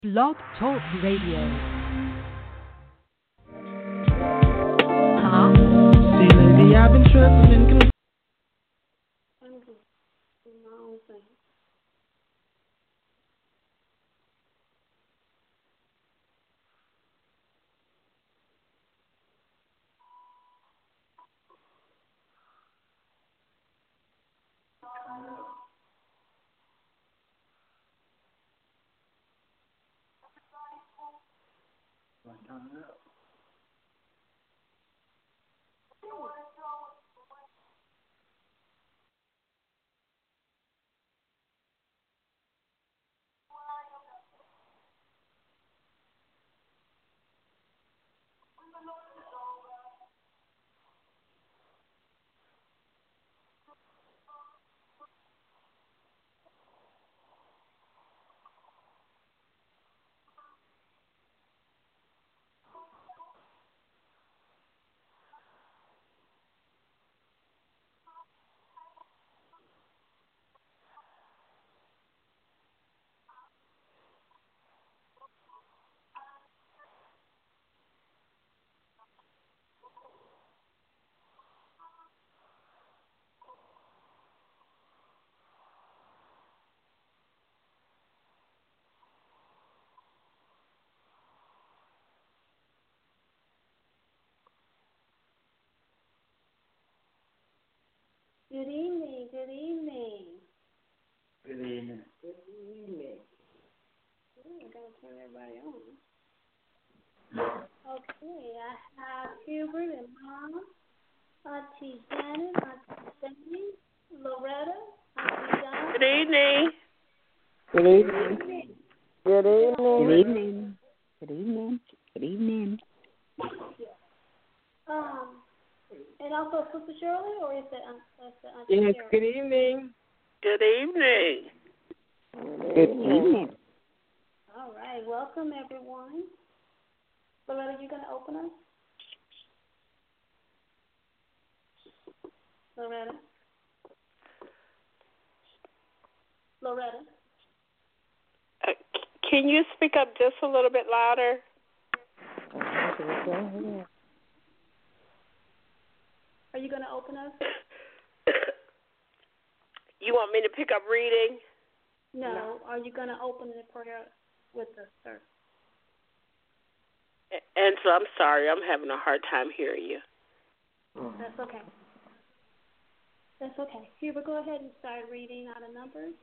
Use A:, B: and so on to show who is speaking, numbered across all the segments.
A: Blog Talk Radio.
B: Huh? See, lady, I've been trusting and
C: Good evening, good evening.
B: Good evening.
C: Good evening. I gotta turn everybody on. Okay, I have Hubert and Mom, Auntie Janet, Auntie Stephanie, Loretta, Auntie John.
D: Good evening.
E: Good evening. Good evening.
F: Good evening. Good evening. Good evening.
C: And also Sister Shirley, or is that Auntie
E: Yes,
C: Shirley?
E: good evening.
D: Good evening.
F: Good evening.
C: All right, welcome everyone. Loretta, you gonna open us? Loretta?
D: Can you speak up just a little bit louder?
C: Are you going to open us?
D: You want me to pick up reading?
C: No. Are you going to open the prayer with us, sir?
D: And so I'm sorry, I'm having a hard time hearing you.
C: That's okay. That's okay. Hubert, go ahead and start reading out of Numbers.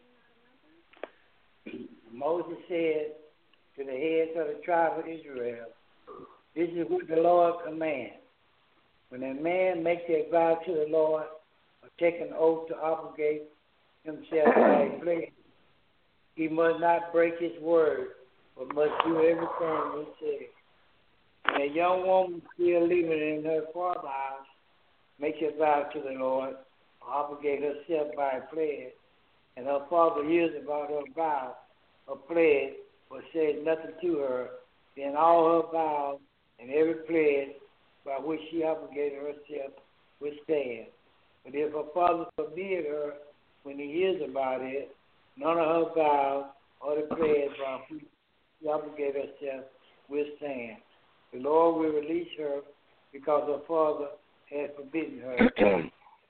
B: Moses said to the heads of the tribe of Israel, "This is what the Lord commands. When a man makes a vow to the Lord or take an oath to obligate himself by a pledge, he must not break his word, but must do everything he says. When a young woman still living in her father's house makes a vow to the Lord or obligate herself by a pledge, and her father hears about her vow or pledge, but says nothing to her, then all her vows and every pledge by which she obligated herself will stand. But if her father forbid her when he hears about it, none of her vows or the pledge by which she obligated herself will stand. The Lord will release her because her father has forbidden her.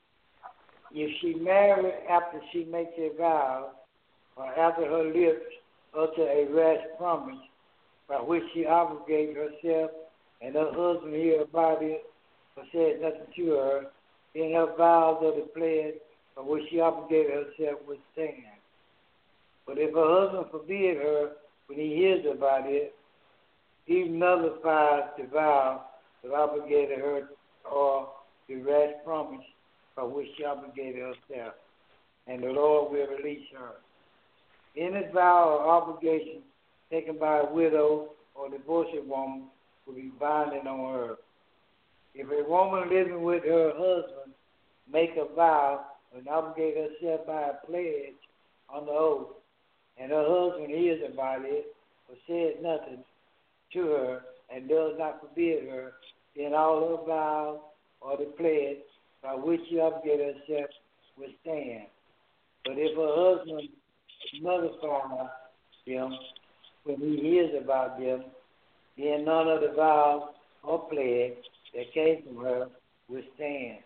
B: If she marries after she makes a vow, or after her lips utter a rash promise by which she obligates herself, and her husband hears about it, but says nothing to her, then her vows or the pledge by which she obligated herself will stand. But if her husband forbid her when he hears about it, he nullifies the vow that obligated her or the rash promise by which she obligated herself, and the Lord will release her. Any vow or obligation taken by a widow or divorced woman will be binding on her. If a woman living with her husband make a vow and obligate herself by a pledge on the oath, and her husband hears about it but says nothing to her and does not forbid her, then all her vows or the pledge by which she obligated herself will stand. But if her husband nullifies them when he hears about them, then none of the vows or pledge that came from her will stand.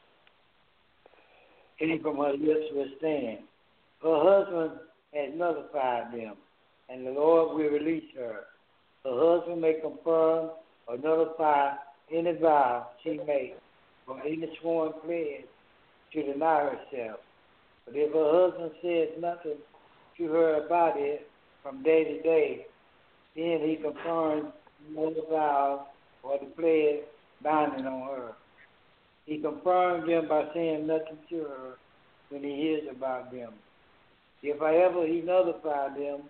B: Came from her lips will stand. Her husband has nullified them, and the Lord will release her. Her husband may confirm or nullify any vow she makes or any sworn pledge to deny herself. But if her husband says nothing to her about it from day to day, then he confirms the vow or the pledge binding on her. He confirms them by saying nothing to her when he hears about them. If however he nullified them,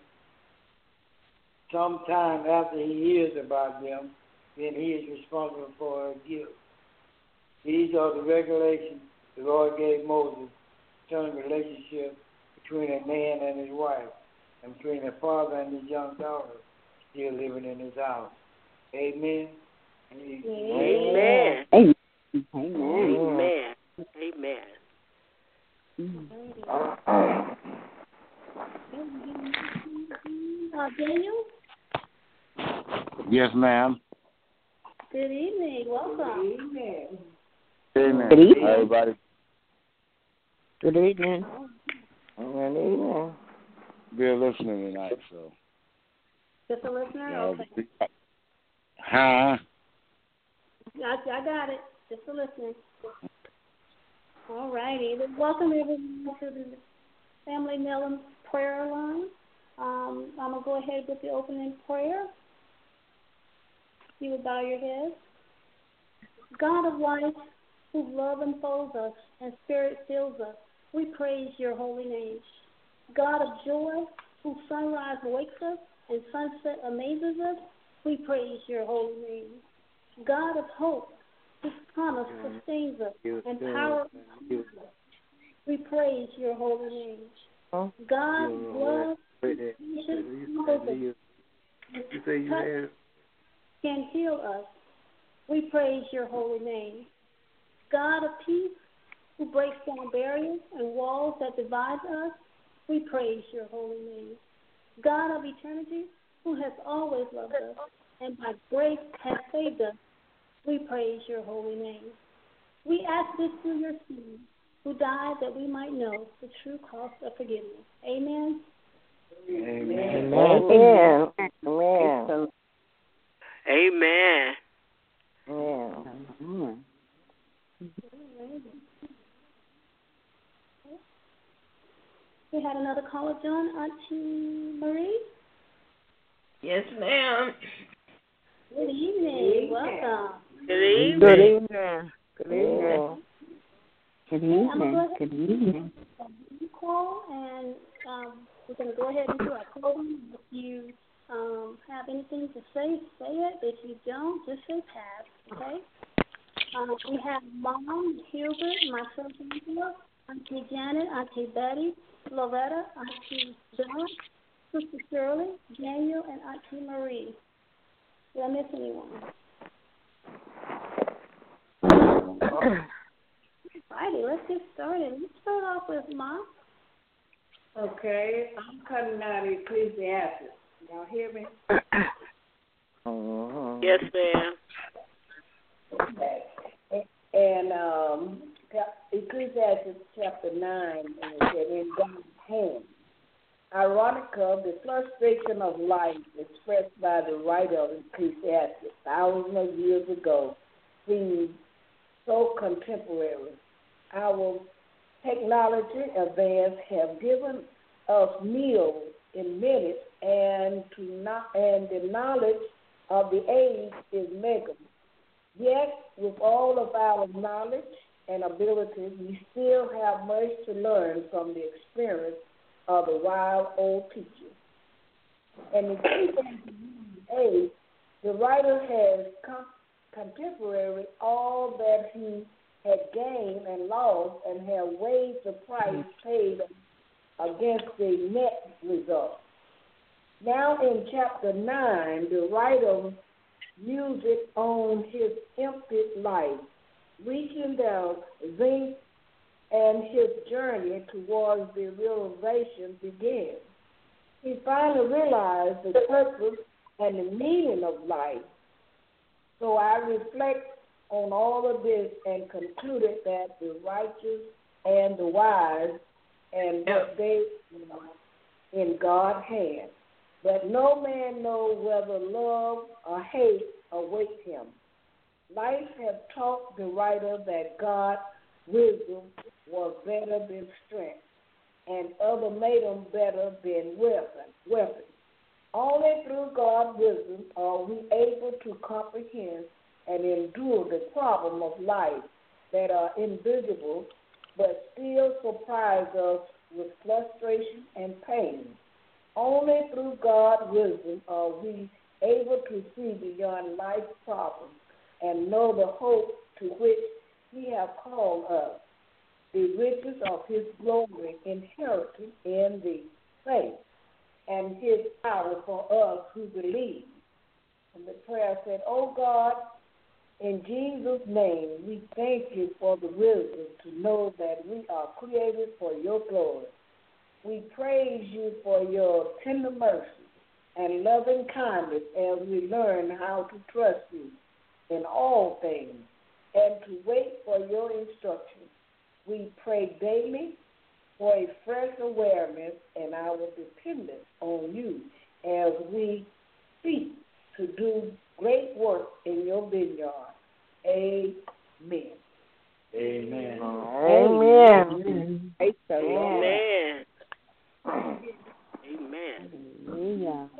B: sometime after he hears about them, then he is responsible for her guilt. These are the regulations the Lord gave Moses concerning the relationship between a man and his wife, and between a father and his young daughter still living in his house. Amen.
D: Amen.
F: Amen.
D: Amen. Amen.
C: Daniel?
G: Yes, ma'am.
C: Good evening. Welcome.
B: Amen.
G: Amen.
F: Good evening.
G: Hi, everybody.
E: Good evening.
B: Good evening.
G: We're listening tonight, so.
C: Just a listener? Okay.
G: Huh?
C: I got it. Just a listener. All righty. Welcome everyone to the Family Mellon prayer line. I'm going to go ahead with the opening prayer. You will bow your heads. God of life, whose love enfolds us and spirit fills us, we praise your holy name. God of joy, whose sunrise wakes us and sunset amazes us, we praise your holy name. God of hope, whose promise sustains us and power us, we praise your holy name. God of love, can heal us. We praise your holy name. God of peace, who breaks down barriers and walls that divide us, we praise your holy name. God of eternity, who has always loved us and by grace has saved us, we praise your holy name. We ask this through your Son, who died that we might know the true cost of forgiveness. Amen.
B: Amen.
E: Amen. Amen.
D: Amen.
E: Amen.
C: We had another caller, John. Auntie Marie.
H: Yes, ma'am.
C: Good evening. Welcome.
D: Good evening.
E: Good evening. Good evening.
F: Good evening. Good evening.
C: Call and we're going to go ahead and do our closing. If you have anything to say, say it. If you don't, just say pass. Okay. We have Mom, Hubert, myself, Angela, Auntie Janet, Auntie Betty, Loretta, Auntie John, Sister Shirley, Daniel, and Auntie Marie. Did I miss anyone? Alrighty, let's get started. Let's start off with Mom.
I: Okay, I'm cutting out Ecclesiastes. Y'all hear me?
D: Yes, ma'am.
I: Okay. And Ecclesiastes chapter 9, and it said, in God's hand. Ironical, the frustration of life expressed by the writer of Ecclesiastes thousands of years ago seems so contemporary. Our technology advance have given us meals in minutes, and the knowledge of the age is measurable. Yet, with all of our knowledge and abilities, we still have much to learn from the experience of the wild old teachers. And in age, the writer has contemporary all that he had gained and lost, and have weighed the price paid against the net result. Now in chapter 9, the writer music on his empty life, reaching the zenith, and his journey towards the realization begins. He finally realized the purpose and the meaning of life. So I reflect on all of this and concluded that the righteous and the wise and what they are in God's hand. But no man knows whether love or hate awaits him. Life has taught the writer that God's wisdom was better than strength, and other made them better than weapons. Only through God's wisdom are we able to comprehend and endure the problem of life that are invisible but still surprise us with frustration and pain. Only through God's wisdom are we able to see beyond life's problems and know the hope to which He has called us, the riches of His glory inherited in the faith, and His power for us who believe. And the prayer said, "Oh God, in Jesus' name, we thank you for the wisdom to know that we are created for your glory. We praise you for your tender mercy and loving kindness as we learn how to trust you in all things and to wait for your instructions. We pray daily for a fresh awareness and our dependence on you as we seek to do great work in your vineyard. Amen.
B: Amen.
E: Amen.
D: Amen.
E: Amen.
C: Hallelujah.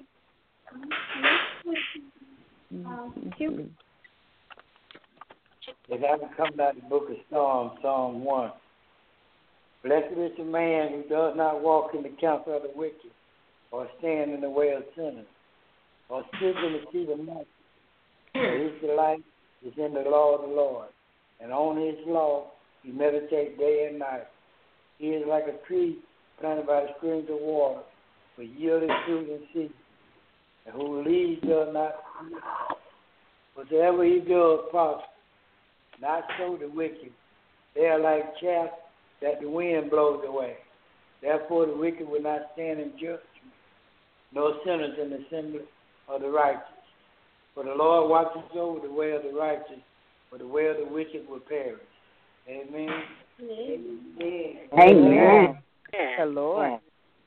B: If I can come out of the book of Psalms, Psalm 1. Blessed is the man who does not walk in the counsel of the wicked, or stand in the way of sinners, or sit in the seat of mockers. For his delight is in the law of the Lord, and on his law he meditates day and night. He is like a tree planted by the streams of water, for yielding fruit in season, and whose leaves does not whatever he does prosper. Not so the wicked. They are like chaff that the wind blows away. Therefore the wicked will not stand in judgment, nor sinners in the assembly of the righteous. For the Lord watches over the way of the righteous, but the way of the wicked will perish. Amen.
I: Amen.
E: Amen. The Lord.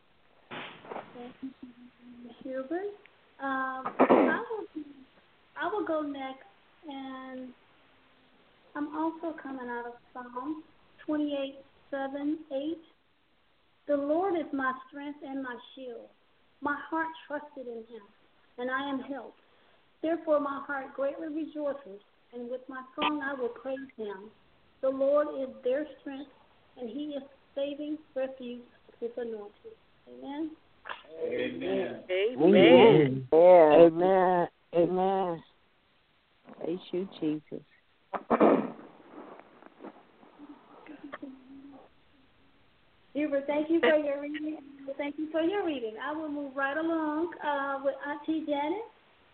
C: Hubert. I will go next, and I'm also coming out of Psalm 28:7-8. The Lord is my strength and my shield. My heart trusted in him, and I am helped. Therefore my heart greatly rejoices, and with my song I will praise him. The Lord is their strength, and he is saving refuge of his anointed. Amen.
B: Amen.
D: Amen.
E: Amen. Amen. Praise you, Jesus.
C: Hubert, thank you for your reading. Thank you for your reading. I will move right along with Auntie Janet.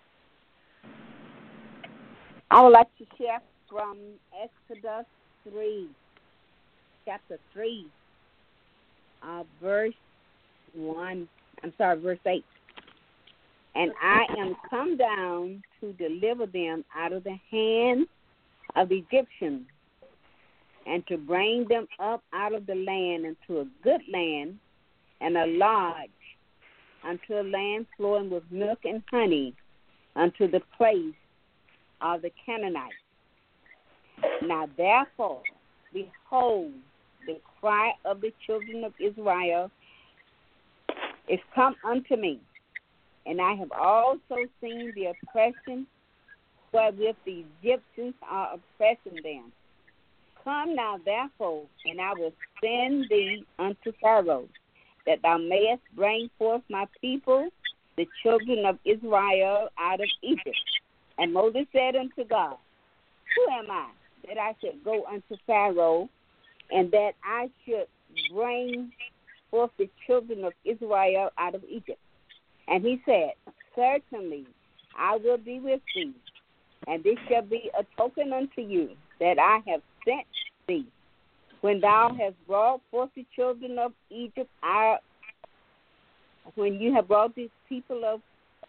F: I would like to share from Exodus 3, chapter 3, verse 8. And I am come down to deliver them out of the hand of the Egyptians, and to bring them up out of the land into a good land, and a lodge, unto a land flowing with milk and honey, unto the place of the Canaanites. Now therefore, behold, the cry of the children of Israel is come unto me, and I have also seen the oppression wherewith the Egyptians are oppressing them. Come now therefore, and I will send thee unto Pharaoh, that thou mayest bring forth my people, the children of Israel, out of Egypt. And Moses said unto God, Who am I, that I should go unto Pharaoh, and that I should bring forth the children of Israel out of Egypt? And he said, Certainly I will be with thee, and this shall be a token unto you, that I have sent thee. When thou hast brought forth the children of Egypt out when you have brought these people out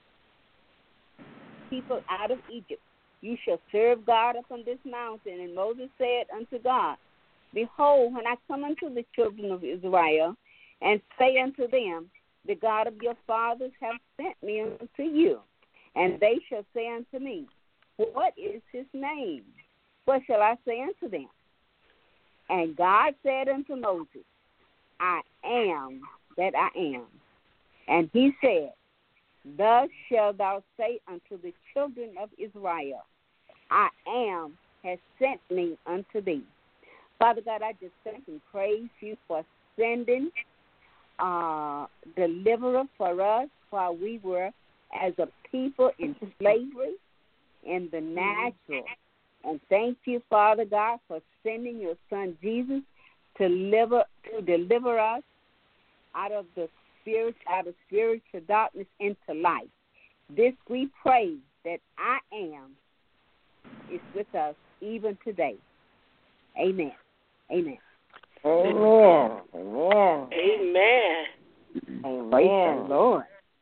F: of Egypt, you shall serve God upon this mountain. And Moses said unto God, Behold, when I come unto the children of Israel, and say unto them, The God of your fathers hath sent me unto you, and they shall say unto me, What is his name? What shall I say unto them? And God said unto Moses, I am that I am. And he said, Thus shalt thou say unto the children of Israel, I am has sent me unto thee. Father God, I just thank and praise you for sending deliverer for us while we were as a people in slavery in the natural. And thank you, Father God, for sending your son Jesus to deliver us out of spiritual darkness into light. This we pray that I am is with us even today. Amen. Amen.
E: Amen. Amen.
D: Amen.
E: Amen.
F: Praise the Lord.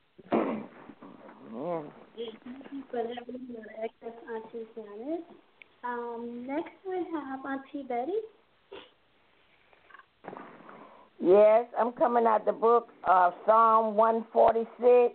E: Amen.
C: Thank you for that reading of Exodus, Auntie Janet. Next we have Auntie Betty.
E: Yes, I'm coming out the book of Psalm 146.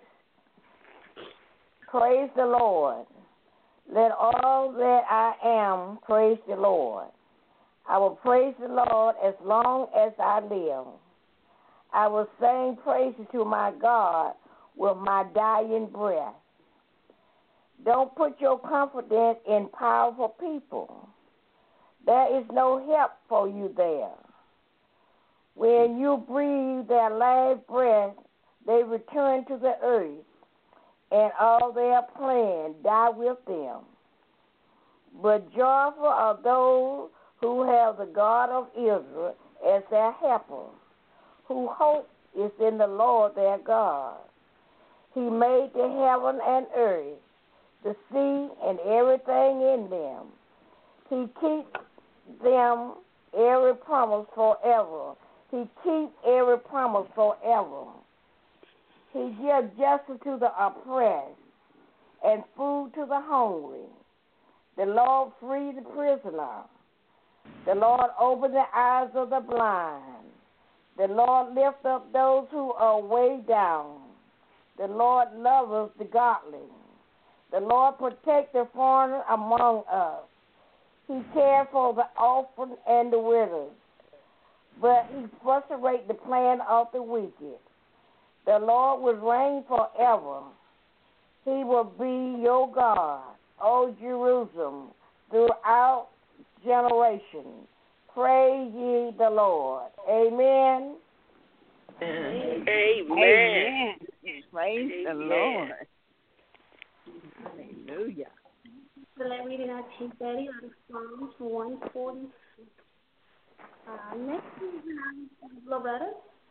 E: Praise the Lord. Let all that I am praise the Lord. I will praise the Lord as long as I live. I will sing praises to my God with my dying breath. Don't put your confidence in powerful people. There is no help for you there. When you breathe their last breath, they return to the earth, and all their plans die with them. But joyful are those who have the God of Israel as their helper, whose hope is in the Lord their God. He made the heaven and earth, the sea and everything in them. He keeps them every promise forever. He keeps every promise forever. He gives justice to the oppressed and food to the hungry. The Lord frees the prisoner. The Lord opens the eyes of the blind. The Lord lifts up those who are weighed down. The Lord loves the godly. The Lord protects the foreigner among us. He cares for the orphan and the widows, but he frustrates the plan of the wicked. The Lord will reign forever. He will be your God, O Jerusalem, throughout generations. Praise ye the Lord. Amen.
D: Amen.
F: Amen. Praise the
D: Amen.
F: Lord. Hallelujah.
C: For that reading, Auntie Betty, out of Psalms 146. Next we have Loretta.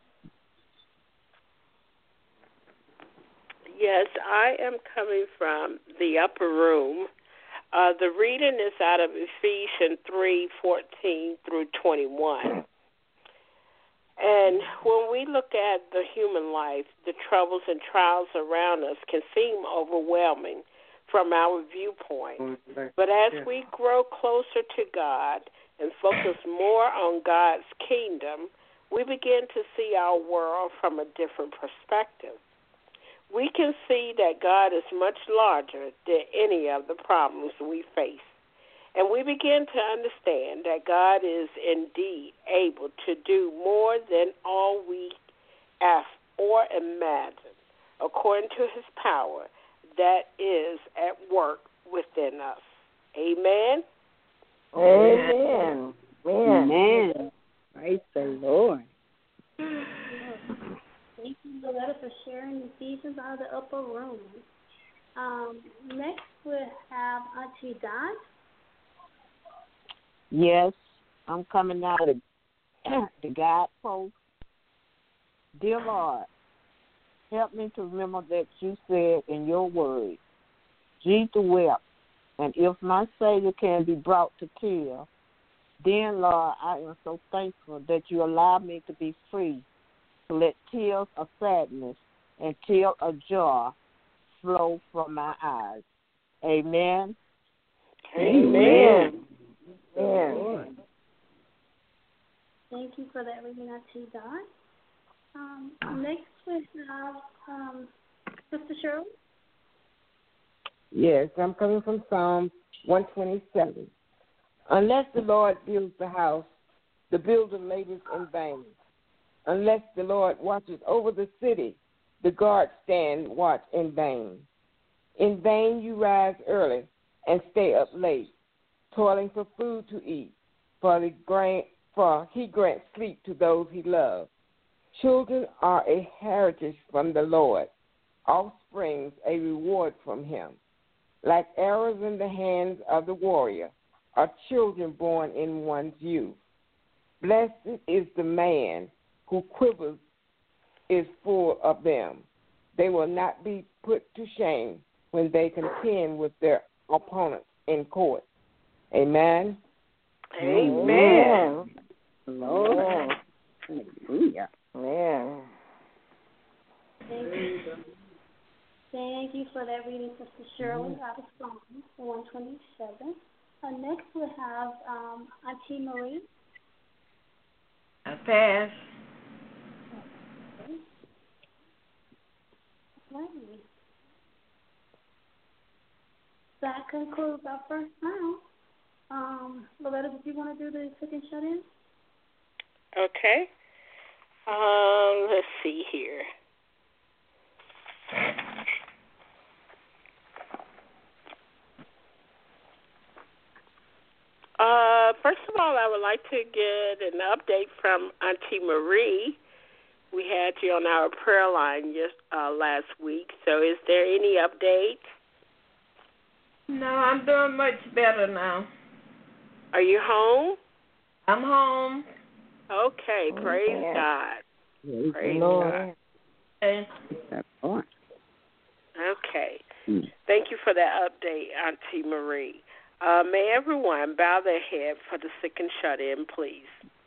D: Yes, I am coming from the upper room. The reading is out of Ephesians 3:14 through 21. And when we look at the human life, the troubles and trials around us can seem overwhelming from our viewpoint. But as we grow closer to God and focus more on God's kingdom, we begin to see our world from a different perspective. We can see that God is much larger than any of the problems we face. And we begin to understand that God is indeed able to do more than all we ask or imagine, according to his power that is at work within us. Amen?
E: Amen. Amen.
F: Amen. Praise the Lord.
C: Thank you, Loretta, for sharing Ephesians out of the upper room. Next we have Auntie Dot.
E: Yes, I'm coming out of the guidepost. Dear Lord, help me to remember that you said in your word, Jesus wept, and if my Savior can be brought to kill, then, Lord, I am so thankful that you allowed me to be free, to let tears of sadness
J: until a joy flow from my eyes. Amen.
E: Amen. Amen.
C: Thank you for that reading, Auntie Dot. Next we have Sister Shirley.
K: Yes, I'm coming from Psalm 127. Unless the Lord builds the house, the builder labors in vain. Unless the Lord watches over the city, the guards stand watch in vain. In vain you rise early and stay up late, toiling for food to eat, for he grants sleep to those he loves. Children are a heritage from the Lord, offsprings a reward from him. Like arrows in the hands of the warrior are children born in one's youth. Blessed is the man who quivers is full of them. They will not be put to shame when they contend with their opponents in court. Amen.
E: Amen.
F: Lord. Hallelujah.
E: Amen.
C: Thank you for that reading, Sister Shirley, out of Psalm 127. Next we have Auntie Marie.
H: I pass.
C: Okay. Right. That concludes our first round. Loretta, did you want to do the second shut-in?
D: Okay. Let's see here. First of all, I would like to get an update from Auntie Marie. We had you on our prayer line last week, so is there any update?
H: No, I'm doing much better now.
D: Are you home?
H: I'm home.
D: Okay, praise God. Praise God. Okay. Thank you for that update, Auntie Marie. May everyone bow their head for the second shut-in, please.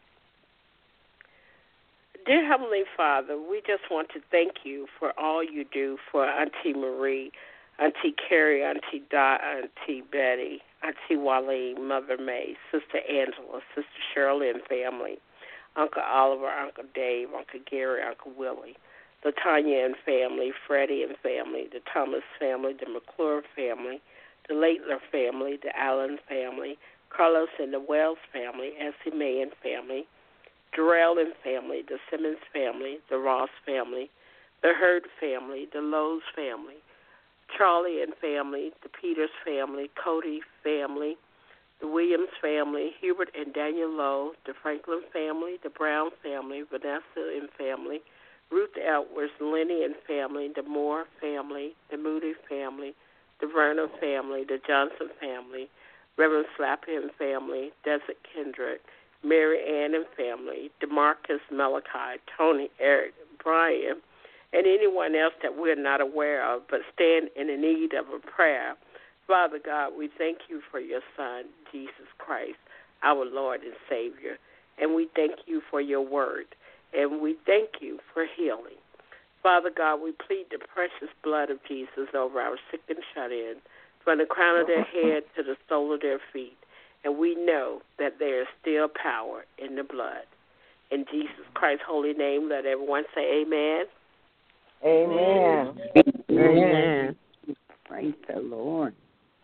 D: Dear Heavenly Father, we just want to thank you for all you do for Auntie Marie, Auntie Carrie, Auntie Dot, Auntie Betty, Auntie Wale, Mother May, Sister Angela, Sister Shirley and family, Uncle Oliver, Uncle Dave, Uncle Gary, Uncle Willie, the Tanya and family, Freddie and family, the Thomas family, the McClure family, the Laitler family, the Allen family, Carlos and the Wells family, Essie May and family, Jarrell and family, the Simmons family, the Ross family, the Hurd family, the Lowe's family, Charlie and family, the Peters family, Cody family, the Williams family, Hubert and Daniel Lowe, the Franklin family, the Brown family, Vanessa and family, Ruth Edwards, Lenny and family, the Moore family, the Moody family, the Verner family, the Johnson family, Reverend Slappy and family, Desert Kendrick, Mary Ann and family, DeMarcus Malachi, Tony, Eric, Brian, and anyone else that we're not aware of but stand in the need of a prayer. Father God, we thank you for your Son, Jesus Christ, our Lord and Savior, and we thank you for your word, and we thank you for healing. Father God, we plead the precious blood of Jesus over our sick and shut-in, from the crown of their head to the sole of their feet, and we know that there is still power in the blood. In Jesus Christ's holy name, let everyone say amen.
E: Amen.
F: Amen. Praise the Lord.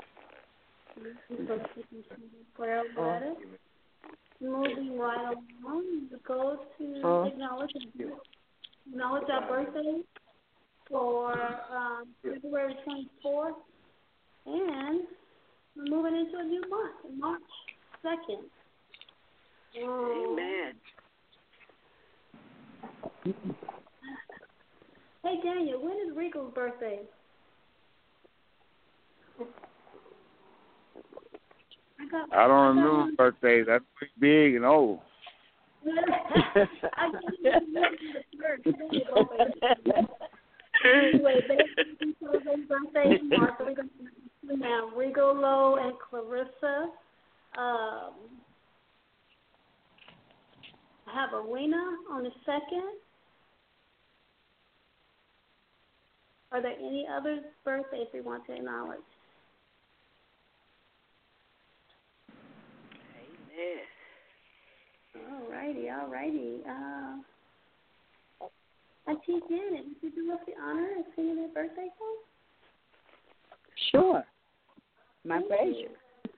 C: Prayer letter. Moving right along, we go to acknowledge our birthday for February 24th, and we're moving into a new month, March 2nd.
D: Amen.
C: Hey, Daniel, when is Regal's birthday?
G: I don't remember birthdays. That's pretty big and old.
C: Anyway, they celebrate birthdays in March, so we're going to do now Regal Lowe and Clarissa. I have Arena on the 2nd. Are there any other birthdays we want to acknowledge?
D: Amen.
C: All righty. Auntie Janet, would you do us the honor of singing that birthday song?
F: Sure. My pleasure.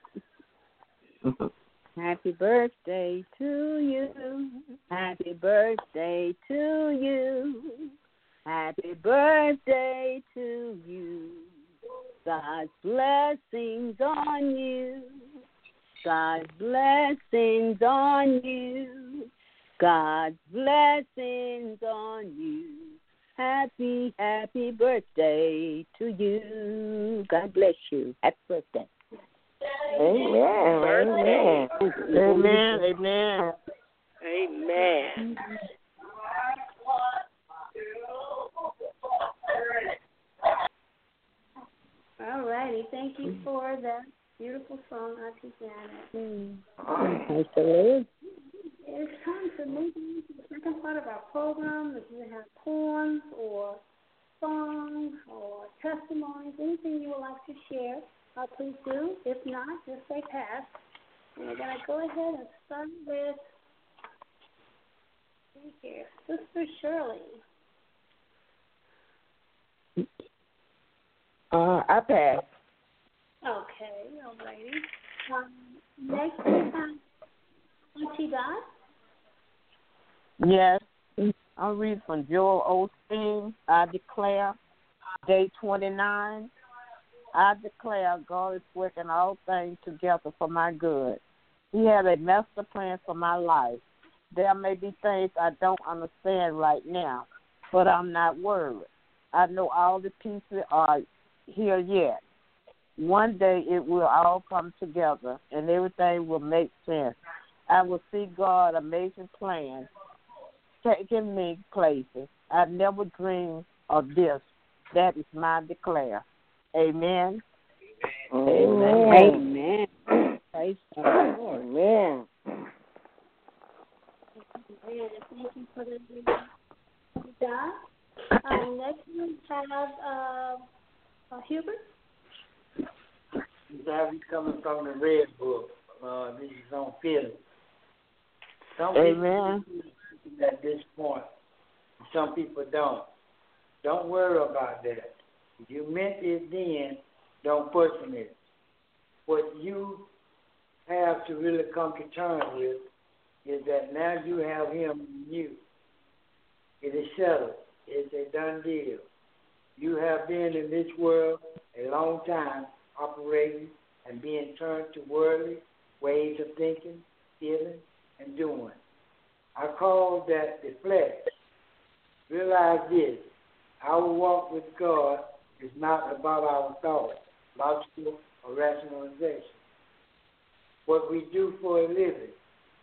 F: Happy birthday to you. Happy birthday to you. Happy birthday to you. God's blessings on you. God's blessings on you. God's blessings on you. Happy, happy birthday to you. God bless you. Happy birthday.
K: Amen. Amen. Amen.
D: Amen.
C: All righty. Thank you for that beautiful song, Auntie Janet.
F: Praise the Lord.
C: It's time to move on to the second part of our program. If you have poems or songs or testimonies, anything you would like to share, please do. If not, just say pass. And we're going to go ahead and start with Sister Shirley.
K: I pass.
C: Okay, all righty. Next we have Auntie Dot.
J: Yes. I'll read from Joel Osteen. I declare, day 29. I declare God is working all things together for my good. He has a master plan for my life. There may be things I don't understand right now, but I'm not worried. I know all the pieces are here yet. One day it will all come together and everything will make sense. I will see God's amazing plan taking me places I never dreamed of this. That is my declare. Amen.
K: Amen.
F: Amen. Praise the Lord.
K: Amen.
C: Thank you for the Dot. Next we have Hubert.
B: He's coming from the Red Book. This is on feelings. Some
J: Amen.
B: people at this point, some people don't. Don't worry about that. If you meant it then, don't question it. What you have to really come to terms with is that now you have him in you. It is settled. It's a done deal. You have been in this world a long time, operating and being turned to worldly ways of thinking, feeling, and doing. I call that the flesh. Realize this. Our walk with God is not about our thoughts, logical or rationalization. What we do for a living.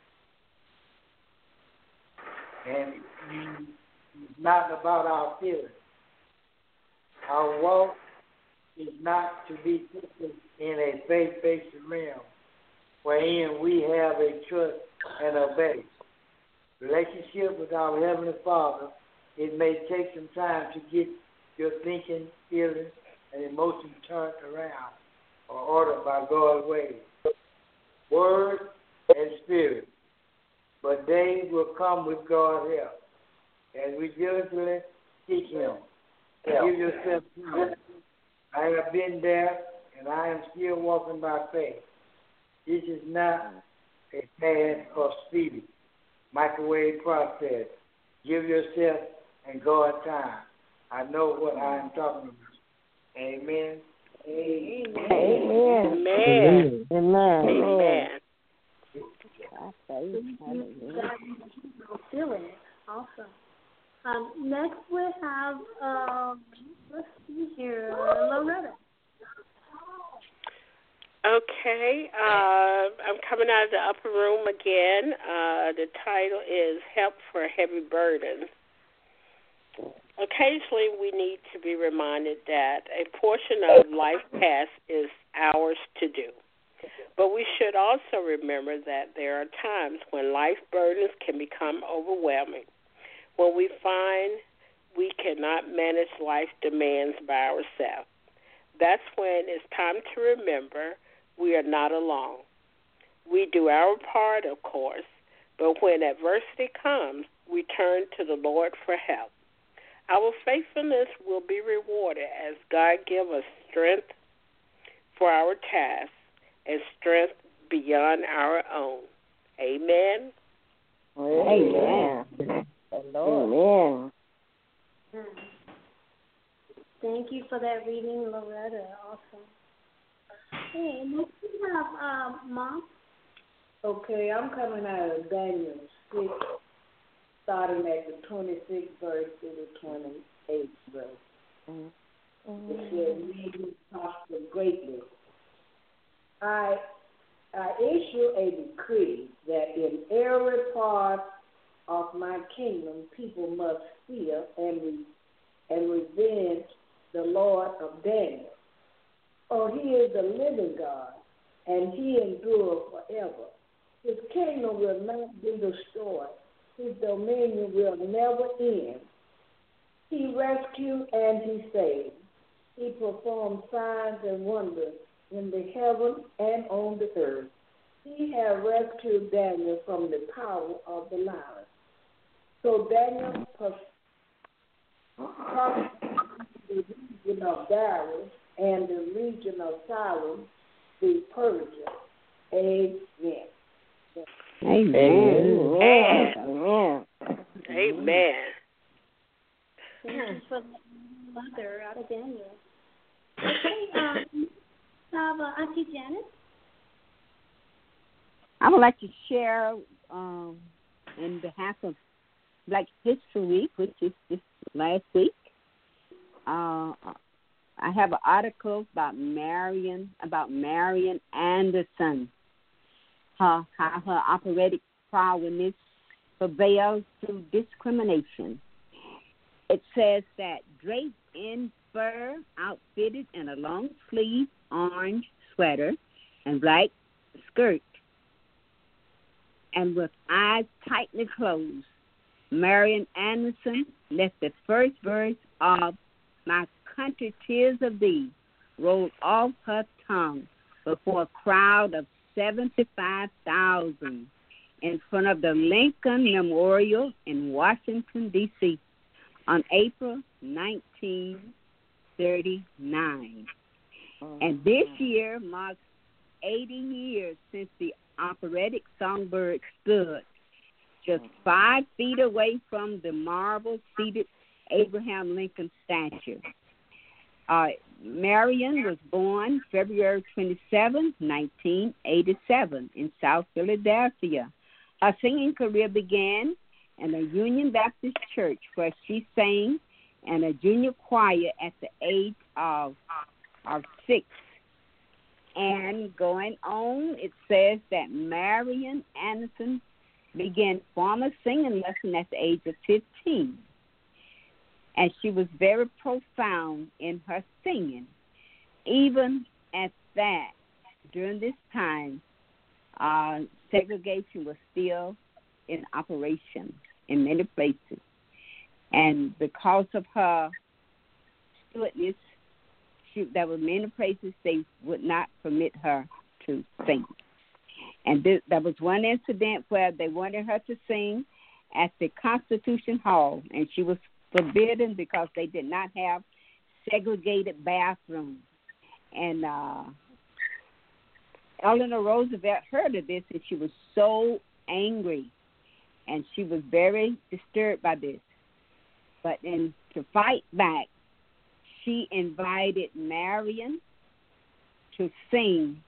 B: And it's not about our feelings. Our walk is not to be taken in a faith-based realm wherein we have a trust and obey. Relationship with our Heavenly Father, it may take some time to get your thinking, feelings, and emotions turned around or ordered by God's ways. Word and spirit. But they will come with God's help. As we diligently seek Him. Give yourself to Him. I have been there, and I am still walking by faith. This is not a fast or speedy microwave process. Give yourself and God time. I know what I am talking about. Amen.
K: Amen.
D: Amen.
J: Amen.
D: Amen.
C: Feeling it. Awesome. Next we have, let's see here, Loretta.
D: Okay, I'm coming out of the upper room again. The title is Help for Heavy Burdens. Occasionally we need to be reminded that a portion of life past is ours to do. But we should also remember that there are times when life burdens can become overwhelming, when we find we cannot manage life demands by ourselves. That's when it's time to remember we are not alone. We do our part, of course, but when adversity comes, we turn to the Lord for help. Our faithfulness will be rewarded as God gives us strength for our tasks and strength beyond our own. Amen.
E: Amen. Amen.
C: Thank you for that reading, Loretta. Awesome. Hey, next we have Mom.
I: Okay, I'm coming out of Daniel 6, starting at the 26th verse to the 28th verse. It says, "May you prosper greatly. I issue a decree that in every part of my kingdom people must fear and revenge the Lord of Daniel. For he is the living God, and he endures forever. His kingdom will not be destroyed. His dominion will never end. He rescued and he saved. He performed signs and wonders in the heaven and on the earth. He has rescued Daniel from the power of the lion." So Daniel crossed the region of Darius and the region of Cyrus, the Persia. Amen.
E: Amen.
D: Amen. Amen.
C: Thank you for the mother out of Daniel. Okay, Auntie Janet.
F: I would like to share in behalf of Black History Week, which is this last week. I have an article about Marian Anderson, how her operatic prowess prevails through discrimination. It says that draped in fur, outfitted in a long-sleeve orange sweater and black skirt, and with eyes tightly closed, Marian Anderson let the first verse of "My Country, 'Tis of Thee" roll off her tongue before a crowd of 75,000 in front of the Lincoln Memorial in Washington, D.C. on April 1939. And this year marks 80 years since the operatic songbird stood just 5 feet away from the marble-seated Abraham Lincoln statue. Marian was born February 27, 1987 in South Philadelphia. Her singing career began in a Union Baptist church where she sang in a junior choir at the age of 6. And going on, it says that Marian Anderson began formal singing lessons at the age of 15. And she was very profound in her singing. Even at that, during this time, segregation was still in operation in many places. And because of her stewardess, there were many places they would not permit her to sing. And there was one incident where they wanted her to sing at the Constitution Hall, and she was forbidden because they did not have segregated bathrooms. And Eleanor Roosevelt heard of this, and she was so angry, and she was very disturbed by this. But then to fight back, she invited Marian to sing.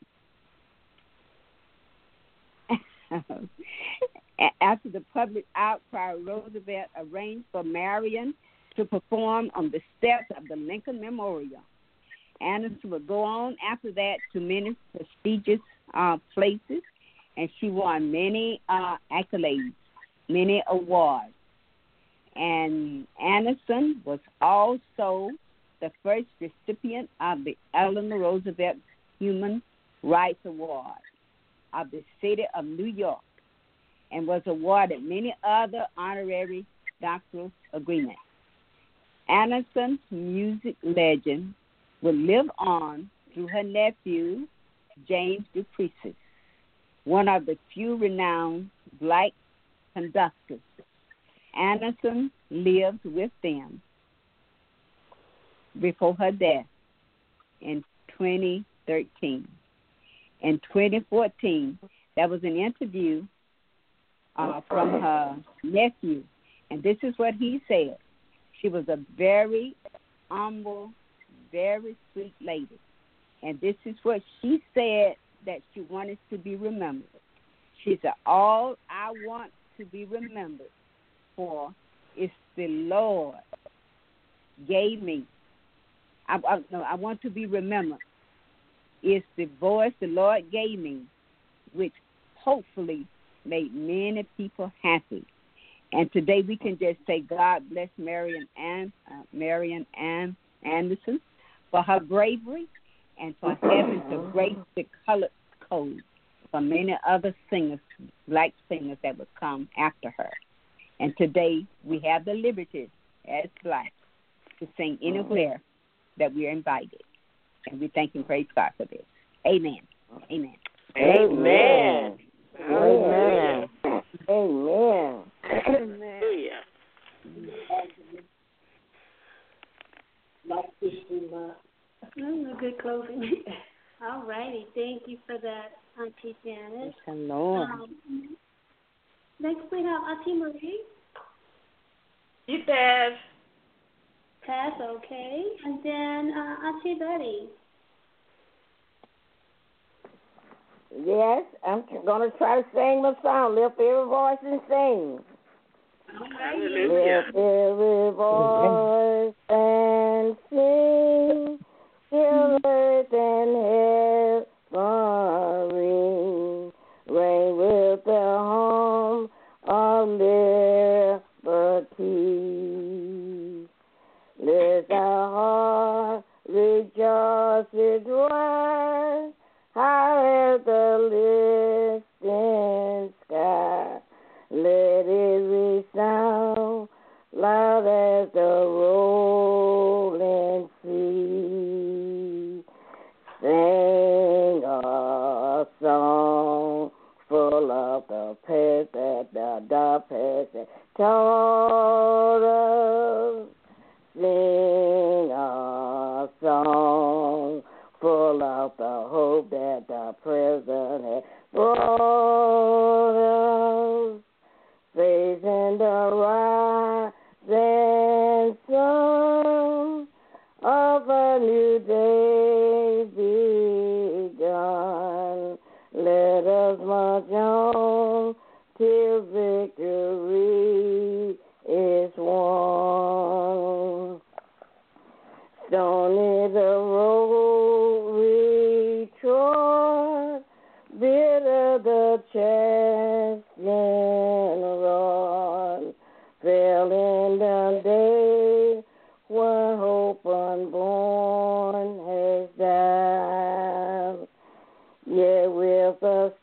F: After the public outcry, Roosevelt arranged for Marian to perform on the steps of the Lincoln Memorial. Anderson would go on after that to many prestigious places, and she won many accolades, many awards. And Anderson was also the first recipient of the Eleanor Roosevelt Human Rights Award of the city of New York, and was awarded many other honorary doctoral agreements. Anderson's music legend would live on through her nephew, James Duplessis, one of the few renowned black conductors. Anderson lived with them before her death in 2013. In 2014, there was an interview from her nephew, and this is what he said. She was a very humble, very sweet lady, and this is what she said that she wanted to be remembered. She said, all I want to be remembered for is the Lord gave me. I want to be remembered. It's the voice the Lord gave me, which hopefully made many people happy. And today we can just say, God bless Marian Ann Anderson for her bravery and for having to break the color code for many other singers, black singers that would come after her. And today we have the liberty as black to sing anywhere that we are invited. And we thank and praise God for this. Amen. Amen.
E: Amen.
D: Amen.
E: Amen.
D: Hallelujah.
C: A good closing. All righty. Thank you for that, Auntie Janice.
F: Hello.
C: Next we have Auntie Marie.
H: You said.
C: Pass, okay. And then Auntie Betty.
E: Yes, I'm going to try to sing my song. Lift every voice and sing.
D: Hallelujah.
E: Lift every voice and sing. Till earth and heaven ring. Ring with the home of liberty. Let our heart rejoice with one. High as the listening sky, let it resound loud as the rolling sea. Sing a song full of the past that the past that taught us. Sing a song full of the hope that the present has brought us. Facing the rising sun of a new day begun. Let us march on till victory is won. Stony the road we trod, bitter the chastening rod, fell in the day when hope unborn has died. Yet with a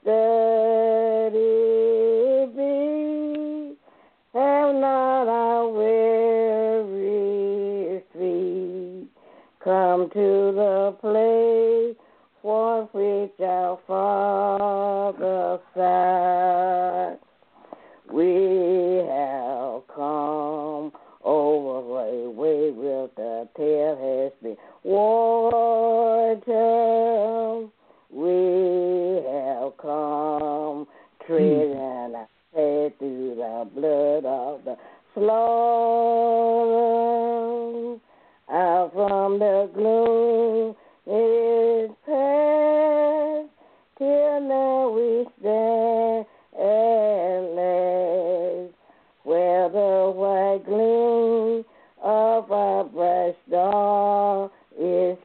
E: steady beat, have not our weary feet come to the place for which our Father sighed. We have come over a way with the tail has been watered. We have come treading our head through the blood of the slaughter. Out from the gloom is past, till now we stand at last, where the white gleam of our bright star is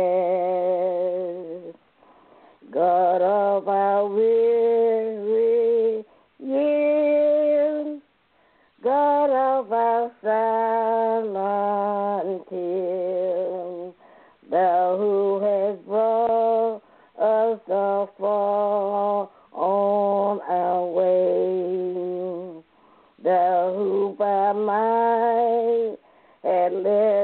E: cast. God of our weary years, God of our silent tears, Thou who hast brought us so far on our way, Thou who by might had led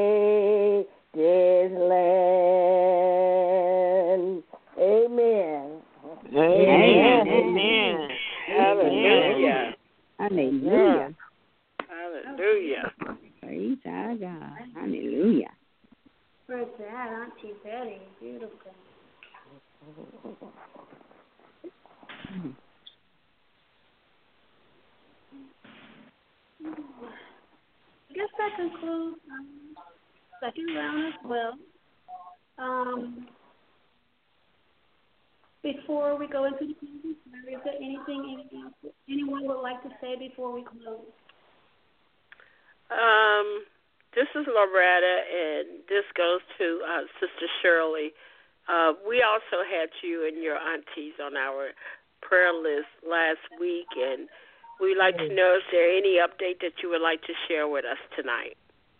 E: land. Amen.
F: Amen.
D: Amen. Hallelujah.
F: Hallelujah.
D: Hallelujah.
F: Praise our God. Hallelujah.
C: For that, Auntie Betty, beautiful. I guess that concludes second round as well. Before we go into the closing prayer, is there anything anyone would like to say before we close?
D: This is Loretta, and this goes to Sister Shirley. We also had you and your aunties on our prayer list last week, and we'd like to know if there any update that you would like to share with us tonight.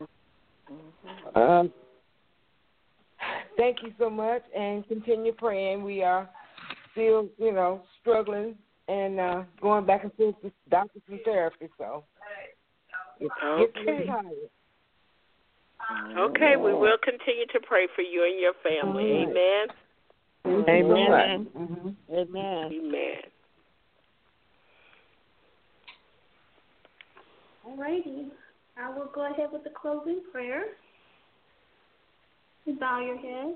K: Thank you so much, and continue praying. We are still, struggling and going back and forth with doctors and therapy, so it's getting tired.
D: Okay, we will continue to pray for you and your family. Amen.
J: Amen.
F: Amen.
D: Amen.
C: All righty. I will go ahead with the closing prayer. Bow your head.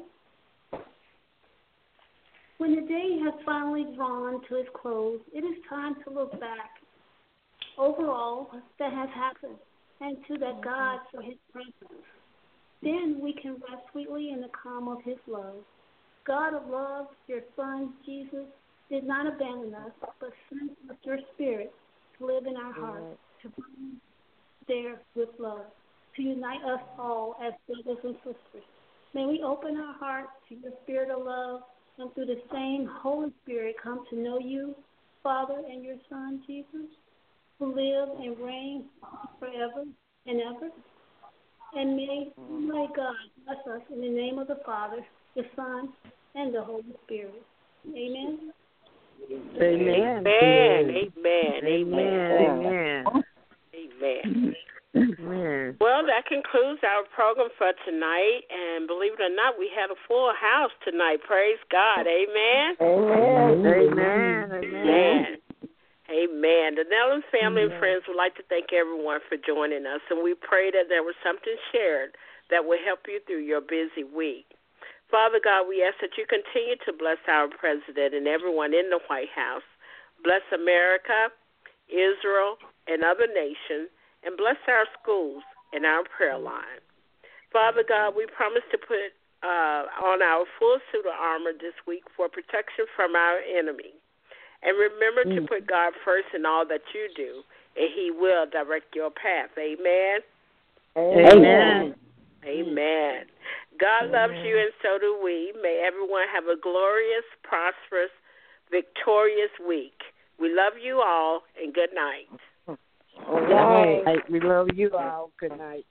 C: When the day has finally drawn to its close, it is time to look back over all that has happened and to that God for his presence. Then we can rest sweetly in the calm of his love. God of love, your Son, Jesus, did not abandon us, but sent us your Spirit to live in our hearts, to bring there with love, to unite us all as brothers and sisters. May we open our hearts to your Spirit of love, and through the same Holy Spirit come to know you, Father, and your Son, Jesus, who live and reign forever and ever. And may God bless us in the name of the Father, the Son, and the Holy Spirit. Amen.
F: Amen.
D: Amen. Amen.
F: Amen.
D: Amen.
F: Amen.
D: Well, that concludes our program for tonight, and believe it or not, we had a full house tonight. Praise God. Amen.
F: Amen.
D: Amen. Amen. The Nellens family and friends would like to thank everyone for joining us, and we pray that there was something shared that will help you through your busy week. Father God, we ask that you continue to bless our president and everyone in the White House. Bless America, Israel, and other nations, and bless our schools and our prayer line. Father God, we promise to put on our full suit of armor this week for protection from our enemy. And remember to put God first in all that you do, and he will direct your path. Amen?
F: Amen.
D: Amen. God loves you, and so do we. May everyone have a glorious, prosperous, victorious week. We love you all, and good night.
F: All right. We love you all. Good night.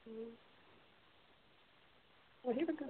C: Well, here we go.